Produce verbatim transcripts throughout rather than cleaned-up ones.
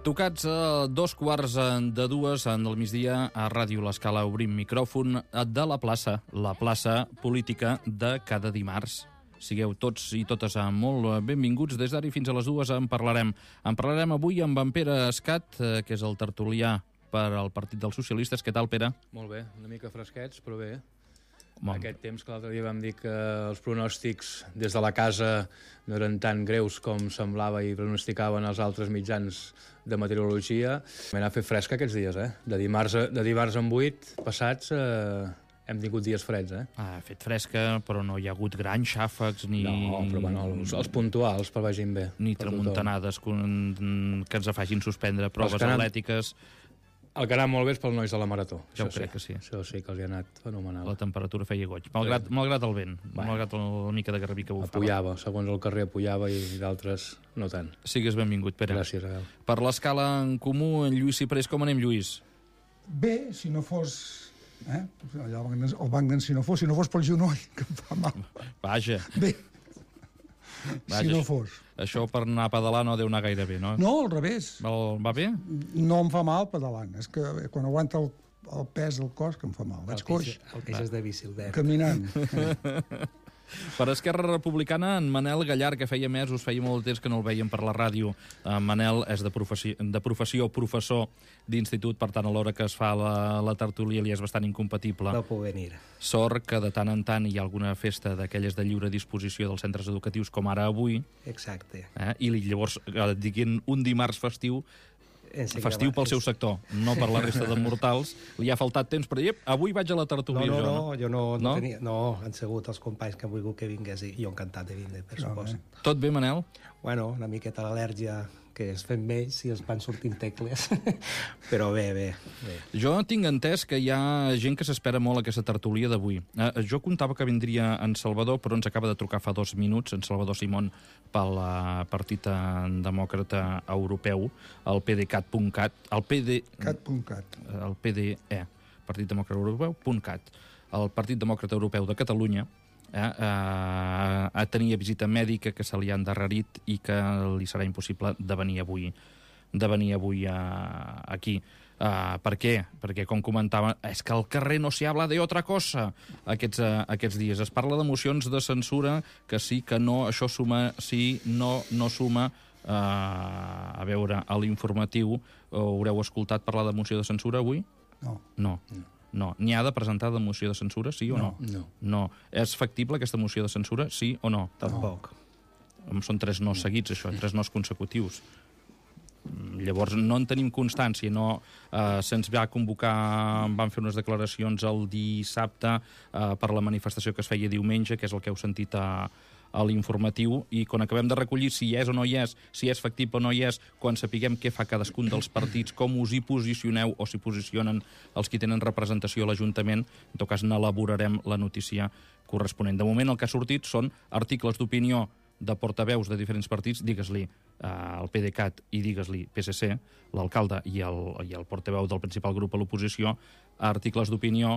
Tocats a dos quarts de dues en el migdia a Ràdio L'Escala obrim micròfon de la plaça, la plaça política de cada dimarts. Sigueu tots i totes molt benvinguts. Des d'ara i fins a les dues en parlarem. En parlarem avui amb en Pere Escat, que és el tertulià per al Partit dels Socialistes. Què tal, Pere? Molt bé, una mica fresquets, però bé. Bon. Aquest temps que l'altre dia vam dir que els pronòstics des de la casa no eren tan greus com semblava i pronosticaven els altres mitjans de meteorologia. M'he anat a fer fresca aquests dies, eh? De dimarts, a, de dimarts en vuit passats eh, hem tingut dies freds, eh? Ha fet fresca, però no hi ha hagut grans xàfecs ni... No, però bueno, els, els puntuals per vagin bé. Ni tramuntanades que, que ens facin suspendre proves han... atlètiques. El que ha anat molt bé és pels nois de la marató. Ja ho crec que sí. Això sí que els hi ha anat fenomenal. La temperatura feia goig. Malgrat, sí. malgrat el vent, Va. malgrat la mica de garbí que bufava. Apujava, segons el carrer apujava i d'altres no tant. Sigues benvingut, Pere. Gràcies, Abel. Per l'Escala en Comú, en Lluís Ciprés, com anem, Lluís? Bé, si no fos... Eh? Allà el banc d'en si no fos, si no fos pel genoll, que em fa mal. Vaja. Bé. Vaja, si no fos. Això per anar a pedalar no deu anar gaire bé, no? No, al revés. El, va bé? No em fa mal pedalant. És que quan aguanta el, el pes del cos que em fa mal. Vaig coix. El queix és de bici, Albert. Caminant. Per Esquerra Republicana, en Manel Gallar, que feia mesos, feia molt temps que no el veiem per la ràdio. En Manel és de professió, de professió professor d'institut, per tant, a l'hora que es fa la, la tertúlia li és bastant incompatible. No puc venir. Sort que de tant en tant hi ha alguna festa d'aquelles de lliure disposició dels centres educatius, com ara avui. Exacte. Eh? I llavors, diguin un dimarts festiu, festiu pel seu sector, no per la resta de mortals, li ha faltat temps per dir, avui vaig a la tertúlia. No, no, jo, no, jo no, no, no? tenia... No, han sigut els companys que han volgut que vingués i jo encantat de vindre, per supost. eh? Tot bé, Manel? Bueno, una miqueta l'al·lèrgia que es fem vells i els van sortint tecles, però bé, bé, bé. Jo tinc entès que hi ha gent que s'espera molt aquesta tertúlia d'avui. Eh, jo comptava que vindria en Salvador, però ens acaba de trucar fa dos minuts, en Salvador Simón, pel uh, Partit Demòcrata Europeu, el P D cat punt cat, el P D... cat punt cat. El P D E, Partit Demòcrata Europeu punt cat. El Partit Demòcrata Europeu de Catalunya eh, eh, tenia visita mèdica que se li ha endarrerit i que li serà impossible de venir avui, de venir avui eh, aquí. Uh, per què? Perquè, com comentava, és que al carrer no s'hi habla de otra cosa aquests, uh, aquests dies. Es parla de mocions de censura, que sí, que no, això suma, sí, no, no suma. Uh, a veure, a l'informatiu haureu escoltat parlar de moció de censura avui? No. No. no. No. N'hi ha de presentar de moció de censura, sí o no? No. No. És factible aquesta moció de censura, sí o no? Tampoc. No. Són tres no seguits, això, tres nos consecutius. Llavors no en tenim constància, no, eh, se'ns va convocar, van fer unes declaracions el dissabte eh, per la manifestació que es feia diumenge, que és el que heu sentit a, a l'informatiu, i quan acabem de recollir si hi és o no hi és, si és factible o no hi és, quan sapiguem què fa cadascun dels partits, com us hi posicioneu o s'hi posicionen els que tenen representació a l'Ajuntament, en tot cas n'elaborarem la notícia corresponent. De moment el que ha sortit són articles d'opinió de portaveus de diferents partits, digues-li eh, el P D cat i digues-li P S C, l'alcalde i, el, i el portaveu del principal grup a l'oposició, articles d'opinió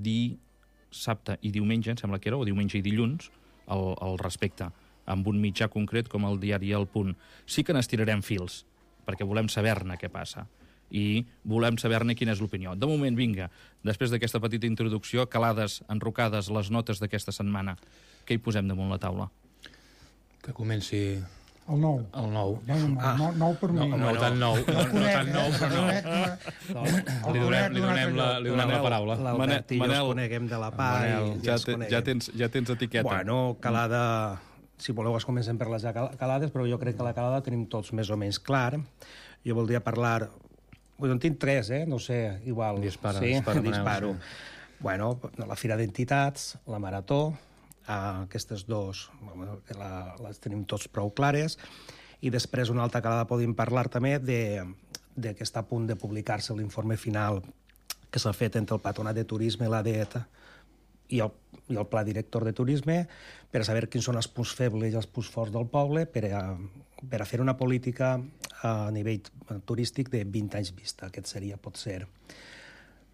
dissabte i diumenge, em sembla que era, o diumenge i dilluns, al, al respecte, amb un mitjà concret com el diari El Punt. Sí que n'estirarem fils, perquè volem saber-ne què passa i volem saber-ne quina és l'opinió. De moment, vinga, després d'aquesta petita introducció, calades, enrocades, les notes d'aquesta setmana, què hi posem damunt la taula? Que comenci El nou. el nou. Bueno, ah. nou, nou per mi. No, no, no tant nou, no, no tant nou, però no. No, Li donem, li donem, la, li donem la paraula. L'Albert i jo Manel, ens coneguem de la P A Manel, i ja, ens te, coneguem. ja, tens, ja tens etiqueta. Bueno, calada... Si voleu, es comencem per les calades, però jo crec que la calada tenim tots més o menys clar. Jo voldria parlar... Bueno, en tinc tres, eh? No sé, igual... Dispara, sí, dispara, Manel, disparo. sí. Bueno, la Fira d'Entitats, la Marató, eh, aquestes dos bueno, la, les tenim tots prou clares, i després una altra calada podem parlar també de, de que està a punt de publicar-se l'informe final que s'ha fet entre el Patronat de Turisme i l'A D E T i el, i el Pla Director de Turisme per a saber quins són els punts febles i els punts forts del poble per a, per a fer una política a nivell turístic de vint anys vista. Aquest seria, pot ser,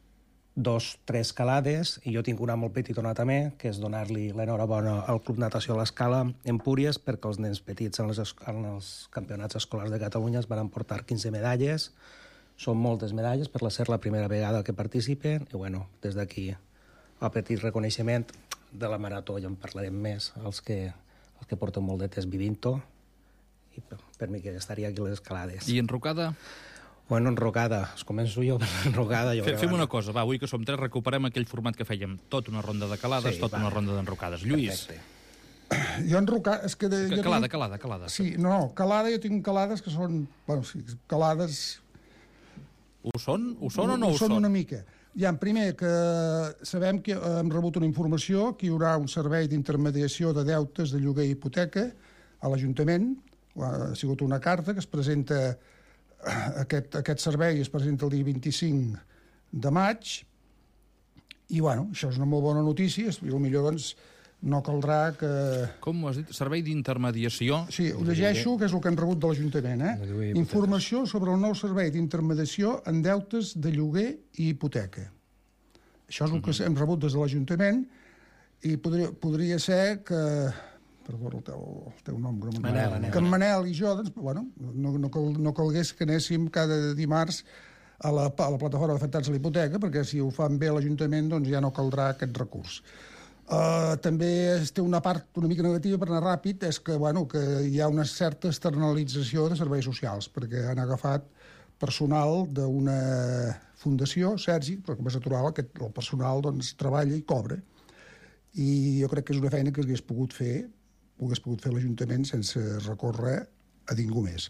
dos, tres calades, i jo tinc una molt petitona també, que és donar-li l'enhorabona al Club Natació a l'Escala Empúries, perquè els nens petits en els, en els campionats escolars de Catalunya es van portar quinze medalles. Són moltes medalles per ser la primera vegada que participen, i bueno, des d'aquí el petit reconeixement de la marató, ja en parlarem més, els que, els que porten molt de temps vivint-ho, i per, per mi que estaria aquí a les escalades. I enrocada? Bueno, enrocada. Es començo jo per l'enrocada. Fe, fem una cosa, va, avui que som tres, recuperem aquell format que fèiem, tot una ronda de calades, Sí, tot va. una ronda d'enrocades. Lluís, Perfecte. Jo enrocar... És que de, jo calada, tinc- calada, calada. Sí, no, no, calada, jo tinc calades que són... Bueno, sí, calades... Ho són? Ho són o no ho són? són? Una mica. Ja, primer, que sabem que hem rebut una informació que hi haurà un servei d'intermediació de deutes de lloguer i hipoteca a l'Ajuntament. Ha sigut una carta que es presenta... Aquest, aquest servei es presenta el dia vint-i-cinc de maig i, bueno, això és una molt bona notícia i potser, doncs, no caldrà que... Com ho has dit? Servei d'intermediació? Sí, ho llegeixo, que és el que hem rebut de l'Ajuntament, De lloguer i eh? hipoteques. Informació sobre el nou servei d'intermediació en deutes de lloguer i hipoteca. Això és el que hem rebut des de l'Ajuntament i podria, podria ser que... Perdó, el teu, el teu nom. Que no me'n Manel, recordo. Manel. Que en Manel i jo, doncs, bueno, no, no, cal, no calgués que anéssim cada dimarts a la, a la plataforma d'afectats a la hipoteca, perquè si ho fan bé a l'Ajuntament, doncs ja no caldrà aquest recurs. Uh, també es té una part una mica negativa, per anar ràpid, és que, bueno, que hi ha una certa externalització de serveis socials, perquè han agafat personal d'una fundació, Sergi, però com és natural, aquest, el personal doncs, treballa i cobra. I jo crec que és una feina que hagués pogut fer, ho hagués pogut fer l'Ajuntament sense recórrer a ningú més.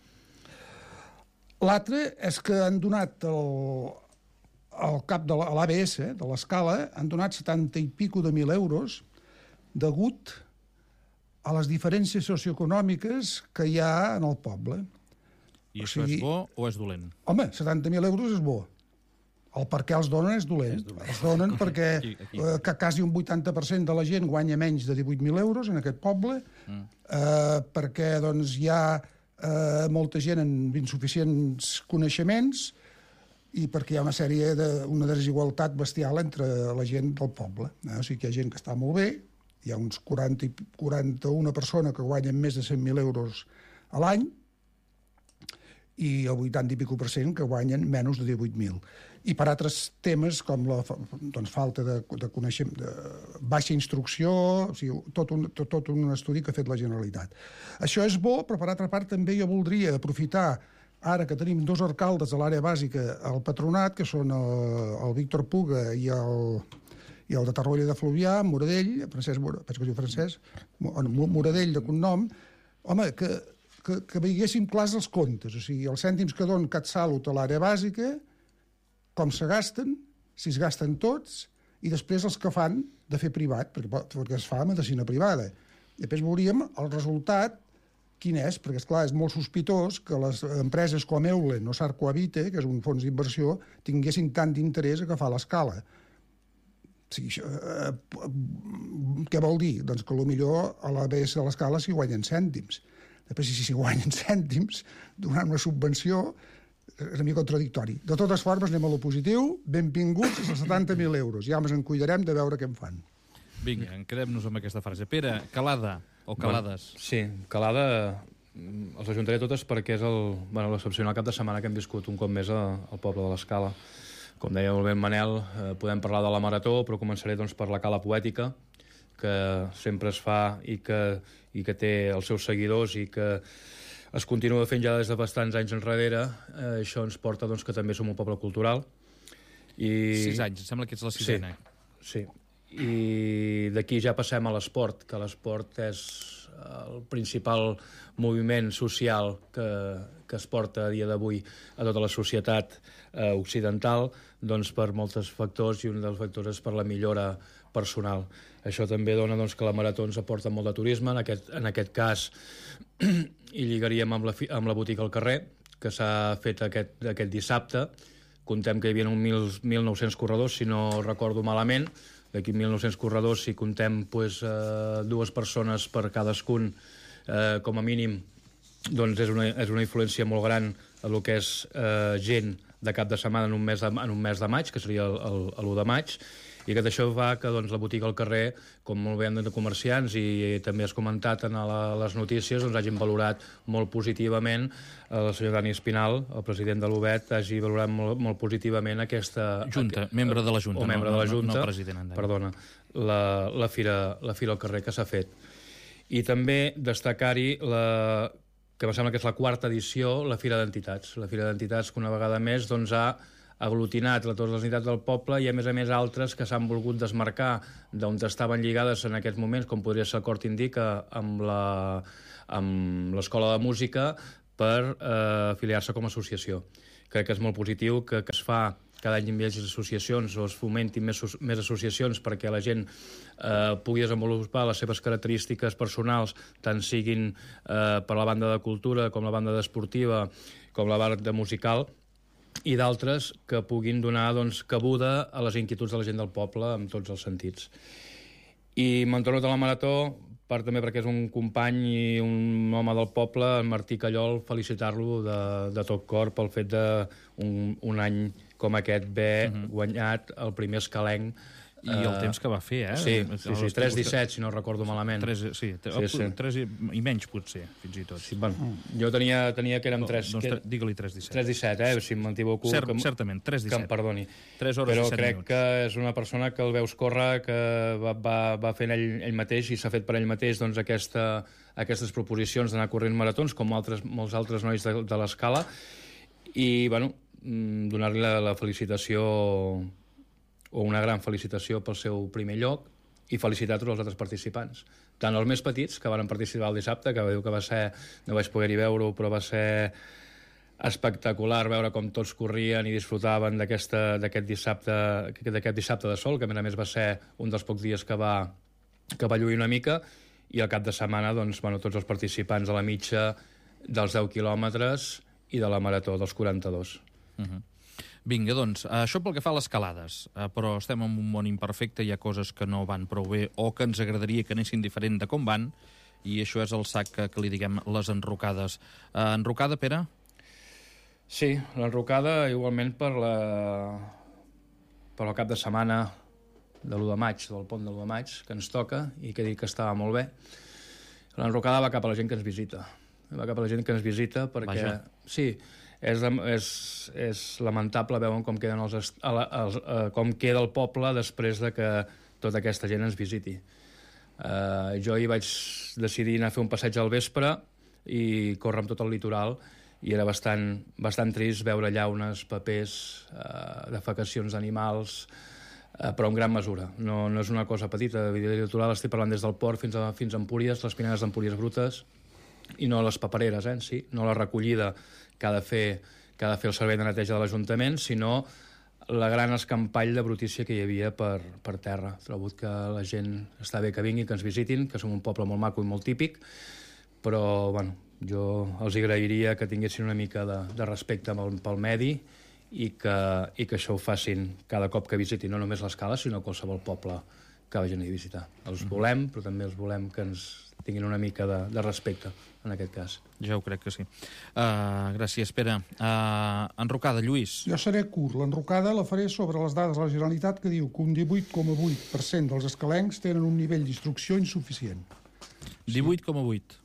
L'altre és que han donat el, al cap de l'A B S, de l'Escala, han donat setanta i pico de mil euros degut a les diferències socioeconòmiques que hi ha en el poble. I O això sigui- és bo o és dolent? Home, setanta mil euros és bo. El per què els donen és dolent. Els donen perquè Aquí, aquí. eh, que quasi un vuitanta per cent de la gent guanya menys de divuit mil euros en aquest poble, mm. eh, perquè doncs, hi ha eh, molta gent amb insuficients coneixements i perquè hi ha una sèrie de, una desigualtat bestial entre la gent del poble. Eh? O sigui que hi ha gent que està molt bé, hi ha uns quaranta, i- quaranta-una persones que guanyen més de cent mil euros a l'any, i el vuitanta i pico per cent que guanyen menys de divuit mil. I per altres temes com la fa- doncs, falta de, de coneixement, de baixa instrucció, o sigui, tot, un, tot, tot un estudi que ha fet la Generalitat. Això és bo, però per altra part també jo voldria aprofitar, ara que tenim dos alcaldes a l'àrea bàsica al patronat, que són el, el Víctor Puga i el, i el de Tarrolla de Fluvià, Moradell, Francesc, Mora- penso que es diu Francesc, Mo- Moradell de cognom, home, que, que, que veiéssim clars els comptes, o sigui, els cèntims que don CatSalut a l'àrea bàsica, com se gasten, si es gasten tots, i després els que fan de fer privat, perquè, perquè es fa medicina privada. I després veuríem el resultat quin és, perquè, esclar, és molt sospitós que les empreses com Eulen o Sarcohabite, que és un fons d'inversió, tinguessin tant d'interès a agafar l'escala. O sigui, això, eh, què vol dir? Doncs que potser a l'A B S de l'escala s'hi guanyen cèntims. Després, si s'hi guanyen cèntims, donant una subvenció, és una mica contradictori. De totes formes, anem a lo positiu. Benvinguts als setanta mil euros. Ja ens en cuidarem de veure què en fan. Vinga, quedem-nos amb aquesta frase. Pere, calada o calades? Bueno, sí, calada mm, els ajuntaré totes perquè és el, bueno, l'excepcional cap de setmana que hem viscut un cop més a, al poble de l'Escala. Com deia molt bé en Manel, eh, podem parlar de la marató, però començaré doncs, per la cala poètica, que sempre es fa i que, i que té els seus seguidors i que es continua fent ja des de bastants anys enrere. Eh, això ens porta doncs, que també som un poble cultural. I... Sis anys, em sembla que ets la sisena. Sí, sí. I d'aquí ja passem a l'esport, que l'esport és el principal moviment social que, que es porta a dia d'avui a tota la societat eh, occidental, doncs per molts factors, i un dels factors és per la millora personal. Això també dona doncs, que la marató ens aporta molt de turisme, en aquest, en aquest cas hi lligaríem amb la, fi- amb la botiga al carrer, que s'ha fet aquest, aquest dissabte. Contem que hi havia uns mil nou-cents corredors, si no recordo malament. D'aquí mil nou-cents corredors, si contem pues, eh, dues persones per cadascun, eh, com a mínim doncs és una, és una influència molt gran a el que és eh, gent de cap de setmana en un mes de, en un mes de maig, que seria l'u de maig, i que això fa que doncs, la botiga al carrer, com molt bé han de comerciants i també has comentat en la, les notícies, doncs hagin valorat molt positivament, el senyor Dani Espinal, el president de l'U B E T, hagi valorat molt, molt positivament aquesta... Junta, aqu... membre de la Junta, o membre no, de la Junta, no, no president. Perdona, la, la, fira, la fira al carrer que s'ha fet. I també destacar-hi la, que em sembla que és la quarta edició, la Fira d'Entitats. La Fira d'Entitats que una vegada més doncs, ha aglutinat a totes les entitats del poble i a més a més altres que s'han volgut desmarcar d'on estaven lligades en aquests moments, com podria ser el Cort Indica amb la, amb l'Escola de Música, per eh, afiliar-se com a associació. Crec que és molt positiu que, que es fa cada any més associacions o es fomentin més, més associacions perquè la gent eh, pugui desenvolupar les seves característiques personals, tant siguin eh, per la banda de cultura com la banda d'esportiva com la banda musical, i d'altres que puguin donar doncs, cabuda a les inquietuds de la gent del poble en tots els sentits. I me'n torno a la marató, part també perquè és un company i un home del poble, en Martí Callol, felicitar-lo de, de tot cor pel fet d'un un any com aquest haver uh-huh. guanyat el primer escalenc. I el uh, temps que va fer, eh? Sí, sí, sí tres disset, si no recordo malament. tres, sí, sí, sí. tres i, i menys, potser, fins i tot. Sí, bueno, mm. Jo tenia, tenia que érem tres... Doncs que... digue-li tres disset. tres disset, eh? Si m'equivoco... Cert, que, certament, tres disset. Que em perdoni. tres hores Però i set crec minuts. que és una persona que el veus córrer, que va, va, va fent ell, ell mateix i s'ha fet per ell mateix doncs, aquesta, aquestes proposicions d'anar corrent maratons, com altres, molts altres nois de, de l'escala, i, bueno, donar-li la, la felicitació o una gran felicitació pel seu primer lloc i felicitar tots els altres participants. Tant els més petits, que van participar el dissabte, que diu que va ser, no vaig poder-hi veure-ho, però va ser espectacular veure com tots corrien i disfrutaven d'aquest dissabte, d'aquest dissabte de sol, que a més a més va ser un dels pocs dies que va, que va lluir una mica, i al cap de setmana doncs, bueno, tots els participants de la mitja dels deu quilòmetres i de la marató dels quaranta-dos. Uh-huh. Vinga, doncs, això pel que fa a les calades, eh, però estem en un món imperfecte, hi ha coses que no van prou bé o que ens agradaria que anessin diferent de com van, i això és el sac que, que li diguem les enrocades. Eh, enrocada, Pere? Sí, l'enrocada igualment per la... per el cap de setmana de l'u de maig, del pont de l'u de maig, que ens toca i que dic que estava molt bé. L'enrocada va cap a la gent que ens visita. Va cap a la gent que ens visita perquè... Vaja. Sí, És, és, és lamentable veure com, queden els, els, els, com queda el poble després de que tota aquesta gent ens visiti. Uh, jo hi vaig decidir anar a fer un passeig al vespre i córrer amb tot el litoral i era bastant, bastant trist veure llaunes, papers, uh, defecacions d'animals, uh, però en gran mesura. No, no és una cosa petita. El litoral estic parlant des del port fins a, fins a Empúries, les pinedes d'Empúries brutes, i no les papereres, eh, en si, no la recollida que ha de fer, que ha de fer el servei de neteja de l'Ajuntament, sinó la gran escampall de brutícia que hi havia per, per terra. Trobo que la gent està bé que vingui, que ens visitin, que som un poble molt maco i molt típic, però bueno, jo els agrairia que tinguessin una mica de, de respecte pel, pel medi i que, i que això ho facin cada cop que visitin, no només l'Escala, sinó qualsevol poble que vagin a visitar. Els volem, però també els volem que ens tinguin una mica de, de respecte, en aquest cas. Ja ho crec que sí. Uh, gràcies, Pere. Uh, enrocada, Lluís. Jo seré curt. L'enrocada la faré sobre les dades de la Generalitat que diu que un divuit coma vuit per cent dels escalencs tenen un nivell d'instrucció insuficient. divuit coma vuit.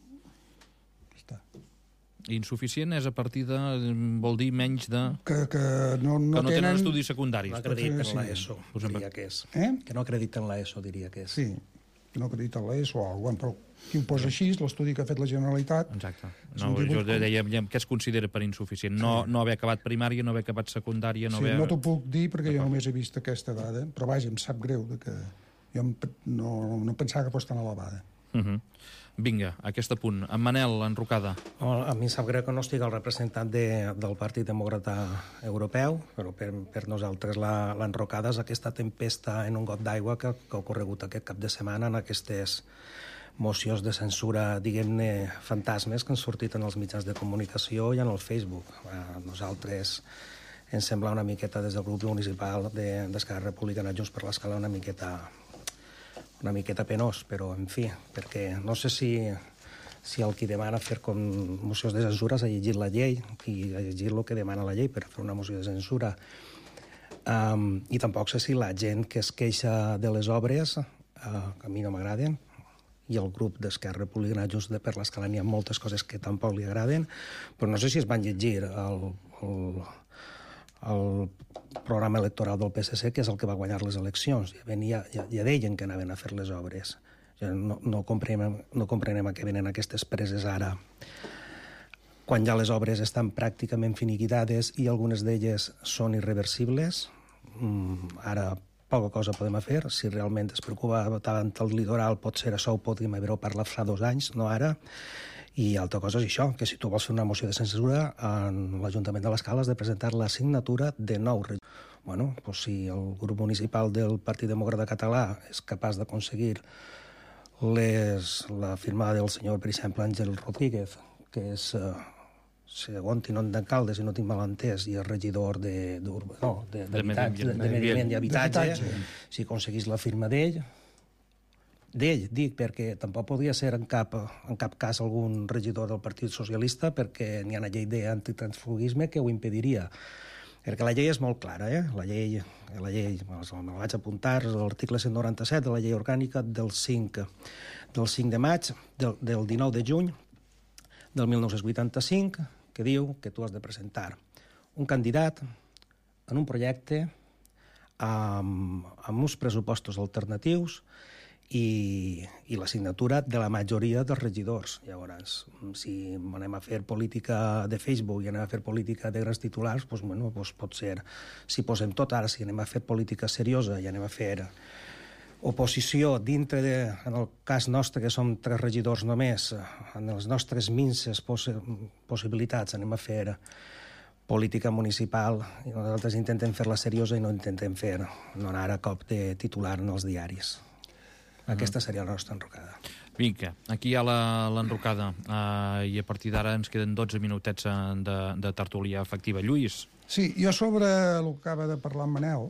Està. Insuficient és a partir de... vol dir menys de... Que, que no, no, que no tenen... tenen estudis secundaris. No acrediten sí. l'ESO, diria que és. Eh? Que no acrediten l'ESO, diria que és. Sí, que no acrediten l'ESO o alguna cosa, però qui ho posa així, l'estudi que ha fet la Generalitat... Exacte. No, jo deia què es considera per insuficient. No, no haver acabat primària, no haver acabat secundària... No sí, haver... no t'ho puc dir perquè jo només he vist aquesta dada, però vaja, em sap greu de que jo no, no pensava que fos tan elevada. Uh -huh. Vinga, a aquest punt. En Manel, enrocada. A mi em sap greu que no estigui el representant de, del Partit Demòcrata Europeu, però per, per nosaltres l'enrocada és aquesta tempesta en un got d'aigua que, que ha ocorregut aquest cap de setmana en aquestes mocions de censura, diguem-ne, fantasmes que han sortit en els mitjans de comunicació i en el Facebook. A nosaltres ens sembla una miqueta, des del grup municipal d'Esquerra de, Republicana Junts per l'Escala, una miqueta una miqueta penós, però, en fi, perquè no sé si si el qui demana fer com mocions de censura s'ha llegit la llei i ha llegit el que demana la llei per fer una moció de censura. Um, I tampoc sé si la gent que es queixa de les obres, uh, que a mi no m'agraden, i el grup d'Esquerra Republicana Junts per l'Escala n'hi ha moltes coses que tampoc li agraden, però no sé si es van llegir el, el, el programa electoral del P S C, que és el que va guanyar les eleccions. Ja, venia, ja, ja deien que anaven a fer les obres. Ja no, no, comprenem, no comprenem a què venen aquestes preses ara, quan ja les obres estan pràcticament finiquitades i algunes d'elles són irreversibles. Mm, ara poca cosa podem fer. Si realment es preocupa tant el litoral, potser això ho podríem haver-ho parlat fa dos anys, no ara. I altra cosa és això, que si tu vols fer una moció de censura, en l'Ajuntament de l'Escala has de presentar la signatura de nou regidors. Bueno, doncs si el grup municipal del Partit Demòcrata Català és capaç d'aconseguir les, la firma del senyor, per exemple, Àngel Rodríguez, que és uh, segon tinent d'alcalde, si no tinc mal entès, i és regidor de, de, no, de, de, de, de, de Medi Ambient i Habitatge, si aconseguís la firma d'ell, d'ell, dic, perquè tampoc podria ser en cap, en cap cas algun regidor del Partit Socialista, perquè n'hi ha una llei d'antitransfugisme que ho impediria. Perquè la llei és molt clara, eh? La llei, la llei me la vaig apuntar, l'article cent noranta-set de la llei orgànica del cinc, del cinc de maig, del, del dinou de juny del mil nou-cents vuitanta-cinc, que diu que tu has de presentar un candidat en un projecte amb, amb uns pressupostos alternatius i, i la signatura de la majoria dels regidors. Llavors, si anem a fer política de Facebook i anem a fer política de grans titulars, doncs, bueno, doncs pot ser, si posem tot ara, si anem a fer política seriosa i anem a fer oposició dintre de, en el cas nostre, que som tres regidors només, en les nostres minces possi possibilitats anem a fer política municipal i nosaltres intentem fer-la seriosa i no intentem fer, no anar a cop de titular en els diaris. Aquesta seria la nostra enrocada. Vinga, aquí hi ha l'enrocada uh, i a partir d'ara ens queden dotze minutets de, de tertúlia efectiva. Lluís? Sí, jo sobre el que acaba de parlar en Manel,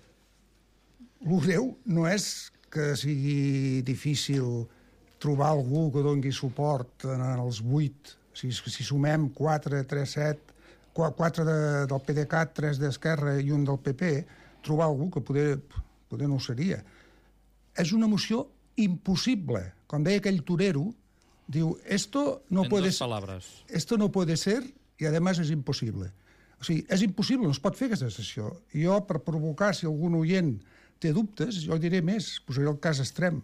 el greu no és que sigui difícil trobar algú que doni suport en els vuit, si, si sumem quatre, tres, set, quatre de, del P D C A T, tres d'Esquerra i un del P P, trobar algú que poder, poder no ho seria. És una moció impossible. Com deia aquell torero, diu, esto no, puede, esto no puede ser y además es imposible. O sigui, és impossible, no es pot fer aquesta sessió. I jo, per provocar, si algun oient té dubtes, jo diré més, posaré el cas extrem.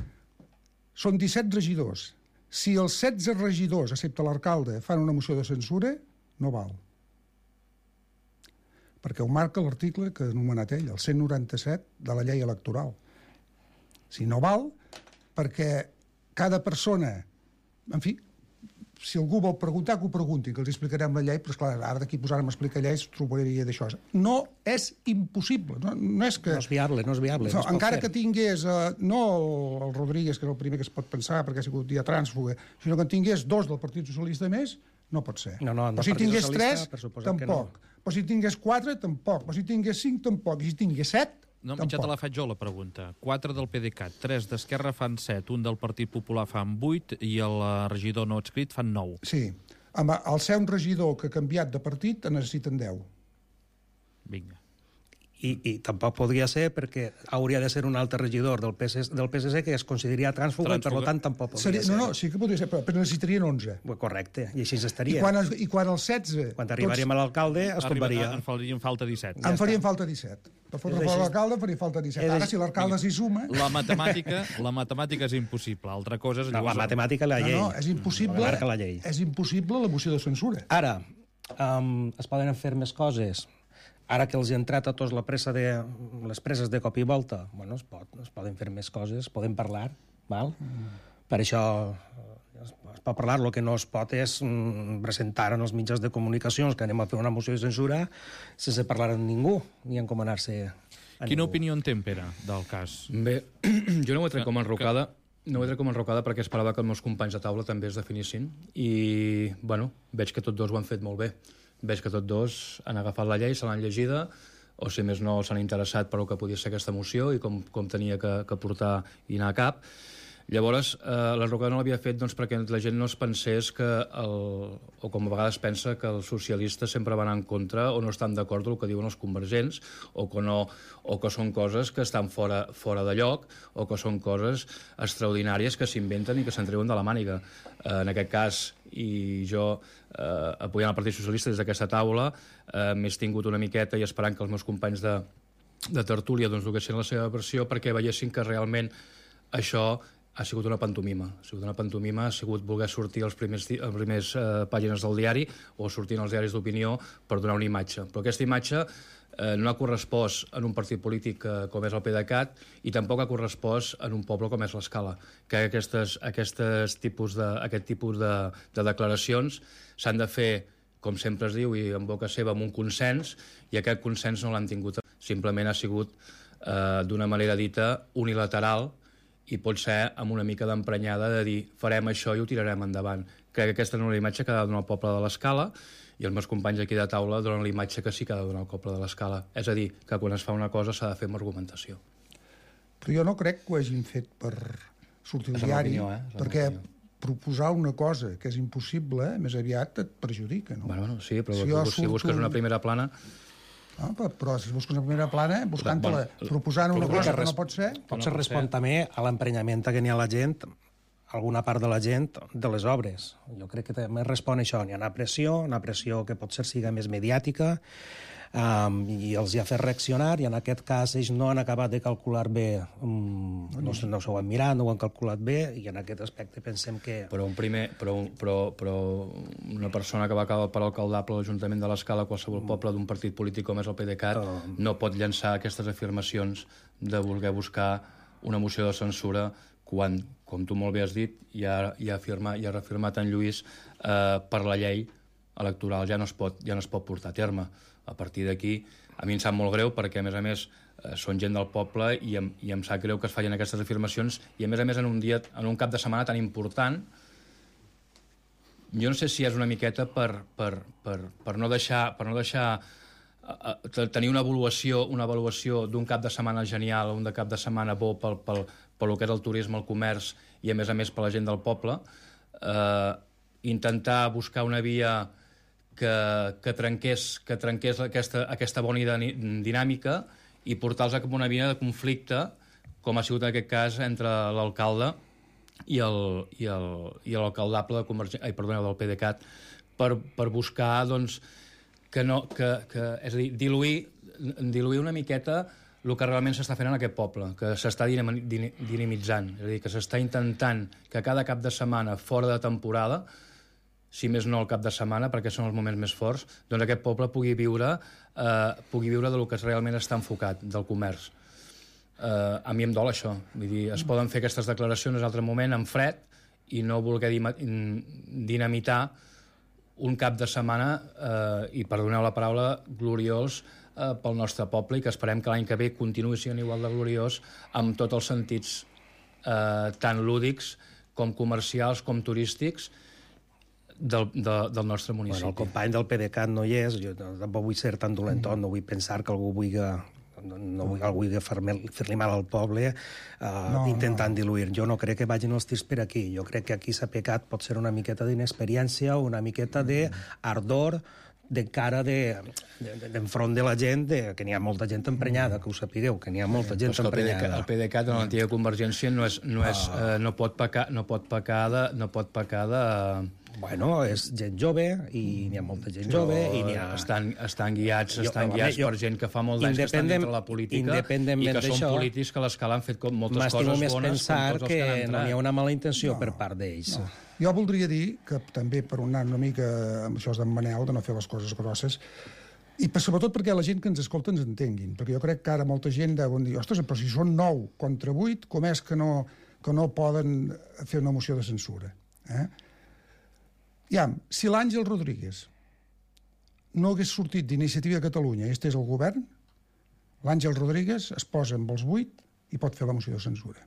Són disset regidors. Si els setze regidors, excepte l'alcalde, fan una moció de censura, no val. Perquè ho marca l'article que ha anomenat ell, el cent noranta-set de la llei electoral. Si no val, perquè cada persona, en fi, si algú vol preguntar, que ho pregunti, que els explicarem la llei, però esclar, ara d'aquí posar-me a explicar lleis trobaria d'això. No és impossible, no, no és que... No és viable, no és viable. No, encara que tingués, uh, no el, el Rodríguez, que és el primer que es pot pensar, perquè ha sigut dia trànsfuga, sinó que en tingués dos del Partit Socialista més, no pot ser. No, no, però si tingués tres, tampoc. No. Però si tingués quatre, tampoc. Però si tingués cinc, tampoc. I si tingués set, no, mitjà te la faig jo, la pregunta. Quatre del P D C A T, tres d'Esquerra fan set, un del Partit Popular fan vuit i el regidor no adscrit fan nou. Sí. Al ser un regidor que ha canviat de partit, en necessiten deu. Vinga. I, i tampoc podria ser perquè hauria de ser un altre regidor del P S C, del P S C que es consideraria trànsfuga i per tant tampoc podria Seria, ser. No, no, sí que podria ser, però, però necessitarien onze. Correcte, i així estaria. I quan, els, i quan els setze... Quan arribaríem tots... a l'alcalde es tombaria. En farien falta disset. En farien falta disset. Per fora de l'alcalde en faria falta disset. Ara, si l'alcalde s'hi suma... La matemàtica, la matemàtica és impossible. Altra cosa és... No, la matemàtica, la llei. No, no, és impossible, marca la llei. És impossible la moció de censura. Ara, um, es poden fer més coses. Ara que els hi ha entrat a tots la pressa de, les presses de cop i volta, bueno, es, pot, es poden fer més coses, podem parlar, val? Mm. Per això es pot parlar, el que no es pot és mm, presentar en els mitjans de comunicacions que anem a fer una moció de censura sense parlar amb ningú, ni encomanar-se a Quina ningú. opinió en té, Pere, del cas? Bé, jo no ho he tret com a enrocada, no ho he tret com a enrocada perquè esperava que els meus companys de taula també es definissin i, bueno, veig que tots dos ho han fet molt bé. Veig que tots dos han agafat la llei, se l'han llegida, o si més no s'han interessat per el que podia ser aquesta moció i com, com tenia que, que portar i anar a cap. Llavors, eh, la rocada no l'havia fet doncs, perquè la gent no es pensés que, el, o com a vegades pensa, que els socialistes sempre van en contra o no estan d'acord amb el que diuen els convergents, o que, no, o que són coses que estan fora, fora de lloc, o que són coses extraordinàries que s'inventen i que se'n treuen de la màniga. Eh, en aquest cas, i jo, eh, apoyant el Partit Socialista des d'aquesta taula, eh, m'he tingut una miqueta i esperant que els meus companys de, de tertúlia doncs, duguessin la seva versió perquè veiessin que realment això ha sigut una pantomima. Ha sigut una pantomima, ha sigut voler sortir als primers, als primers eh, pàgines del diari o sortir en els diaris d'opinió per donar una imatge. Però aquesta imatge eh, no ha correspost en un partit polític eh, com és el PDeCAT i tampoc ha correspost en un poble com és l'Escala. Que aquestes, aquestes tipus de, aquest tipus de, de declaracions s'han de fer, com sempre es diu, i en boca seva, amb un consens, i aquest consens no l'han tingut. Simplement ha sigut eh, d'una manera dita unilateral i pot ser amb una mica d'emprenyada de dir farem això i ho tirarem endavant. Crec que aquesta no és la imatge que ha de donar el poble de l'Escala i els meus companys aquí de taula donen la imatge que sí que ha de donar el poble de l'Escala. És a dir, que quan es fa una cosa s'ha de fer amb argumentació. Però jo no crec que ho hagin fet per sortir al diari, opinió, eh? perquè proposar una cosa que és impossible, més aviat et perjudica, no? Bueno, bueno, sí, però si, si, surto... si busques una primera plana... No, però si busques una primera plana, buscant-la, proposant una cosa que no pot ser... Potser respon també a l'emprenyament que n'hi ha la gent, alguna part de la gent, de les obres. Jo crec que també respon a això. N'hi ha una pressió, una pressió que potser siga més mediàtica, um, i els hi ha fet reaccionar, i en aquest cas ells no han acabat de calcular bé, um, no, no s'ho han mirat, no ho han calculat bé, i en aquest aspecte pensem que... Però, un primer, però, però, però una persona que va acabar per alcaldable a l'Ajuntament de l'Escala, qualsevol poble d'un partit polític com és el PDeCAT, uh... no pot llançar aquestes afirmacions de voler buscar una moció de censura quan, com tu molt bé has dit, ja, ja, afirma, ja ha reafirmat en Lluís, eh, per la llei electoral ja no es pot, ja no es pot portar a terme. A partir d'aquí, a mi em sap molt greu perquè, a més a més, eh, són gent del poble i em, i em sap greu que es facin aquestes afirmacions i, a més a més, en un, dia, en un cap de setmana tan important. Jo no sé si és una miqueta per, per, per, per no deixar, per no deixar eh, tenir una avaluació, una avaluació d'un cap de setmana genial o un de cap de setmana bo pel, pel, pel que és el turisme, el comerç i, a més a més, per la gent del poble. Eh, intentar buscar una via que, que trenqués, que trenqués aquesta, aquesta bona dinàmica i portar-los a una via de conflicte, com ha sigut en aquest cas entre l'alcalde i el, i el, i l'alcaldable de Convergència, ai, perdoneu, del PDeCAT, per, per buscar, doncs, que no, que, que, és a dir, diluir, diluir una miqueta el que realment s'està fent en aquest poble, que s'està dinamitzant, és a dir, que s'està intentant que cada cap de setmana, fora de temporada, si més no el cap de setmana, perquè són els moments més forts, doncs aquest poble pugui viure, eh, pugui viure del que realment està enfocat, del comerç. Eh, a mi em dol això. Vull dir, es poden fer aquestes declaracions en altre moment, en fred, i no voler dinamitar un cap de setmana, eh, i perdoneu la paraula, gloriós, eh, pel nostre poble, i que esperem que l'any que ve continuï sent igual de gloriós amb tots els sentits eh, tan lúdics com comercials, com turístics, Del, de, del nostre municipi. Bueno, el company del PDeCAT no hi és, jo tampoc vull ser tan dolentot, no vull pensar que algú vulgui, no, no vull, algú vulgui fer-li mal al poble uh, no, intentant no. diluir. Jo no crec que vagin els tirs per aquí. Jo crec que aquí s'ha pecat, pot ser una miqueta d'inexperiència o una miqueta d'ardor de cara d'enfront de, de, de la gent, de, que n'hi ha molta gent emprenyada, que ho sapigueu, que n'hi ha molta gent emprenyada. El PDeCAT en l'antiga Convergència no, és, no, és, uh, no pot pecar, no pot pecar de... No pot pecar de Bueno, és gent jove, i n'hi ha molta gent jove, i n'hi ha... Estan, estan guiats, estan guiats jo, per gent que fa molt d'anys que estan dintre la política i que són polítics que a l'Escala han fet moltes coses bones. M'estimo més pensar que, que no n'hi ha una mala intenció no, per part d'ells. No. Jo voldria dir que també per anar una mica amb això d'en Manel, de no fer les coses grosses, i per, sobretot perquè la gent que ens escolta ens entenguin, perquè jo crec que ara molta gent deuen dir, ostres, però si són nou contra vuit, com és que no, que no poden fer una moció de censura? Eh? Ja, si l'Àngel Rodríguez no hagués sortit d'Iniciativa de Catalunya i estés al govern, l'Àngel Rodríguez es posa amb els vuit i pot fer la moció de censura.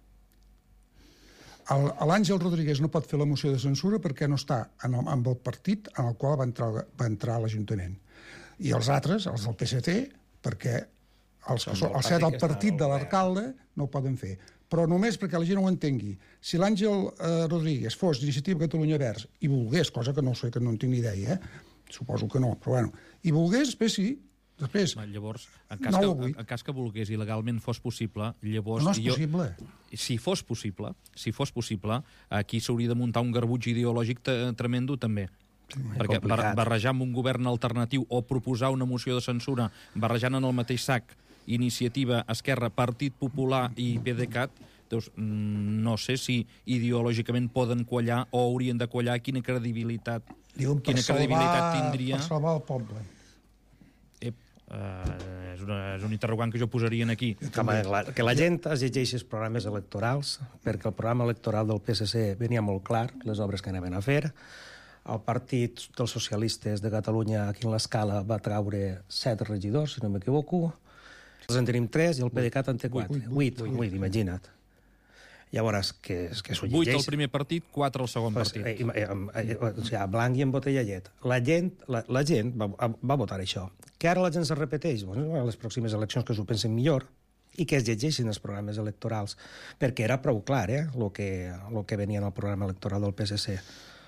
L'Àngel Rodríguez no pot fer la moció de censura perquè no està en el, amb el partit en el qual va entrar, va entrar a l'Ajuntament. I els altres, els del P S C, perquè els, els set del partit de l'alcalde no ho poden fer. però només perquè la gent ho entengui. Si l'Àngel eh, Rodríguez fos d'Iniciativa Catalunya Verds i volgués, cosa que no sé, que no en tinc ni idea, eh? Suposo que no, però bueno, i volgués, després sí, després... Ma, llavors, en cas, no que, en cas que volgués i legalment fos possible, llavors... No és jo, possible. Si fos possible, si fos possible, aquí s'hauria de muntar un garbuig ideològic tremendo també. Sí, perquè bar barrejar amb un govern alternatiu o proposar una moció de censura barrejant en el mateix sac Iniciativa, Esquerra, Partit Popular i PDeCAT, doncs, no sé si ideològicament poden quallar o haurien de quallar, quina credibilitat, Diuen, per quina salvar, credibilitat tindria... Per salvar el poble. Ep, uh, és, una, és un interrogant que jo posaria aquí. Home, la, que la gent es llegeixi els programes electorals, perquè el programa electoral del P S C venia molt clar, les obres que anaven a fer. El Partit dels Socialistes de Catalunya, aquí en l'Escala, va traure set regidors, si no m'equivoco. Els en tenim tres i el PDeCAT en té quatre. Vuit, vuit, imagina't. Llavors, que, que s'ho llegeix... Vuit al primer partit, quatre al segon pues, partit. Eh, eh, eh, o sigui, blanc i en botella llet. La gent, la, la gent va, va votar això. Que ara la gent se repeteix? Bueno, a les pròximes eleccions que s'ho pensen millor i que es llegeixin els programes electorals, perquè era prou clar, eh, el que, lo que venia en el programa electoral del P S C.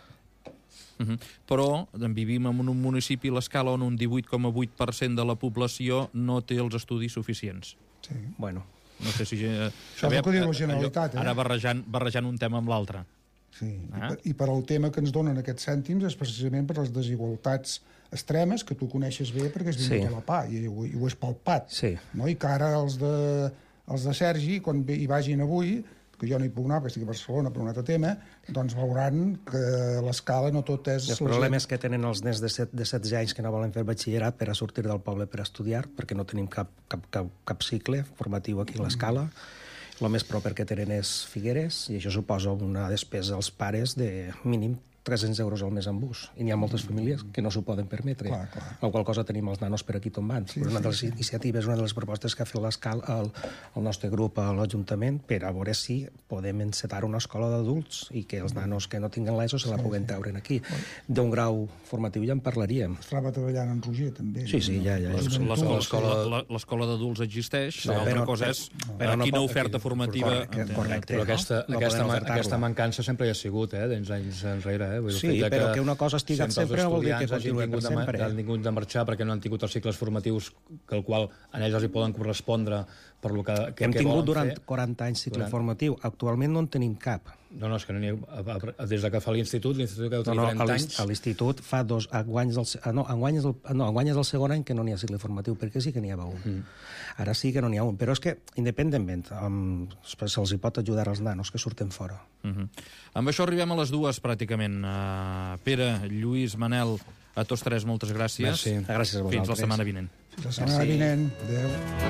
Uh -huh. Però vivim en un municipi a l'Escala on un divuit coma vuit per cent de la població no té els estudis suficients. Sí. Bueno. No sé si... Eh, Això és el que diu la Generalitat, eh? Ara barrejant, barrejant un tema amb l'altre. Sí, ah? I, per, i per al tema que ens donen aquests cèntims és precisament per les desigualtats extremes que tu coneixes bé perquè has vingut sí. a la P A i, i, ho, i ho has palpat. Sí. No? I que ara els de, els de Sergi, quan hi vagin avui, que jo no hi puc anar perquè estic a Barcelona per un altre tema, doncs veuran que l'Escala no tot és... Els problemes que tenen els nens de, set, de setze anys que no volen fer batxillerat per a sortir del poble per a estudiar, perquè no tenim cap, cap, cap, cap cicle formatiu aquí a l'Escala. El més proper que tenen és Figueres, i això suposa una despesa als pares de mínim tres-cents euros al mes en bus. I n'hi ha moltes famílies que no s'ho poden permetre. Clar, clar. La qual cosa tenim els nanos per aquí tombant. Sí, una de les sí, iniciatives, una de les propostes que ha fet l'Escala, el, el nostre grup a l'Ajuntament, per a veure si podem encetar una escola d'adults i que els nanos que no tinguen l'ESO se la sí, puguen treure aquí. D'un grau formatiu ja en parlaríem. Estava treballant en Roger, també. Sí, sí, ja, ja. L'escola d'adults existeix, no, l'altra cosa és no, quina no, oferta formativa... Correcte, correcte. Però aquesta, no, aquesta, no aquesta mancança sempre hi ha sigut, eh, d'ens anys enrere. Eh? Vull sí, però que, que una cosa estigui sempre, sempre no vol dir que continuï per sempre. Han tingut de marxar perquè no han tingut els cicles formatius que el qual en ells els hi poden correspondre per lo que, que, Hem que tingut volen durant fer. quaranta anys cicle durant... formatiu. Actualment no en tenim cap. No, no, és que no n'hi ha... Des de que fa l'Institut, l'Institut que deu tenir no, no, trenta anys... A l'Institut fa dos... Enguany és el, no, enguany és el, no, enguany és el segon any que no n'hi ha cicle formatiu, perquè sí que n'hi havia un. Mm. Ara sí que no n'hi ha un. Però és que, independentment, um, se'ls hi pot ajudar als nanos que surten fora. Uh -huh. Amb això arribem a les dues, pràcticament. Uh, Pere, Lluís, Manel, a tots tres, moltes gràcies. Merci. Gràcies a vosaltres. Fins la setmana vinent. Fins la setmana vinent. Adéu.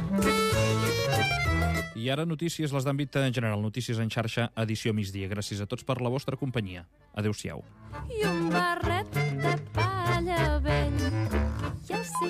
I ara notícies, les d'àmbit general. Notícies en xarxa, edició migdia. Gràcies a tots per la vostra companyia. Adéu-siau. I un barret de palla